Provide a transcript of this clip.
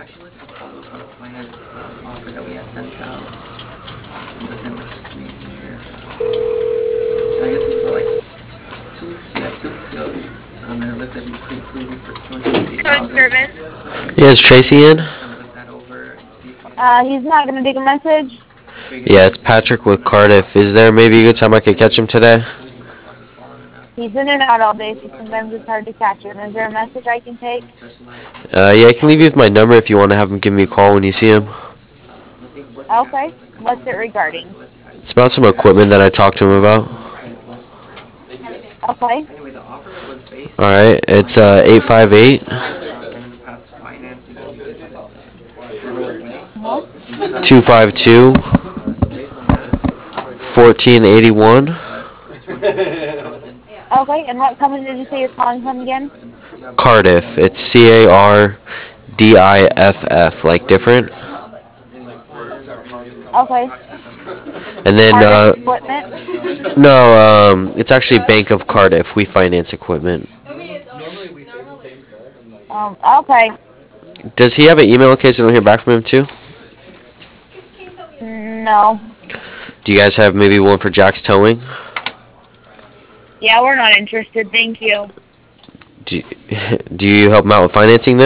Actually, let's just follow up on the finance offer that we had sent out. It doesn't look screened here. I guess it was like 2 weeks, yeah, 2 weeks ago. And it looks like we pre-approved it for Coach 250,000. Service. Yeah, is Tracy in? Just gonna look that over and see if we can He's not going to take a message. Yeah, it's Patrick with Cardiff. Is there maybe a good time I could catch him today? He's in and out all day, so sometimes it's hard to catch him. Is there a message I can take? Yeah, I can leave you with my number if you want to have him give me a call when you see him. Okay. What's it regarding? It's about some equipment that I talked to him about. Okay. Anyway, the offer was based on Alright, it's 858 and in the past financing that we did with Uh-huh. 252 so based on that, 1481. 250,000. Okay, and what company did you say you're calling from again? Cardiff. It's CARDIFF, like different. Okay. And then, Cardiff Equipment. no, it's actually Bank of Cardiff. We finance equipment. Okay. Does he have an email in case I don't hear back from him too? No. Do you guys have maybe one for Jack's Towing? Yeah, we're not interested. Thank you. Do, do you help him out with financing then?